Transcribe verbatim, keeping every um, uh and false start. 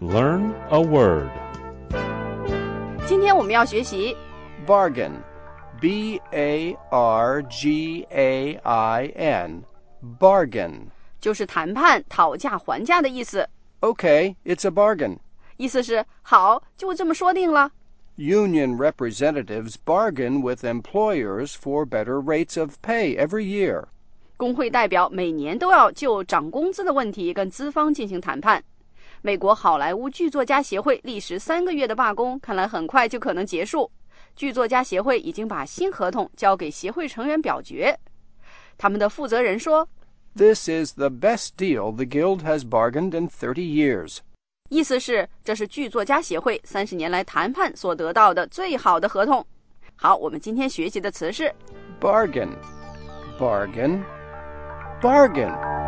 Learn a word. 今天我们要学习 Bargain. B A R G A I N. Bargain. 就是谈判、讨价还价的意思。 Okay, it's a bargain. 意思是好，就这么说定了。 Union representatives bargain with employers for better rates of pay every year. 工会代表每年都要就涨工资的问题跟资方进行谈判。美国好莱坞剧作家协会历时三个月的罢工，看来很快就可能结束。剧作家协会已经把新合同交给协会成员表决。他们的负责人说 This is the best deal the Guild has bargained in thirty years. 意思是这是剧作家协会三十年来谈判所得到的最好的合同。好，我们今天学习的词是 Bargain. Bargain. Bargain.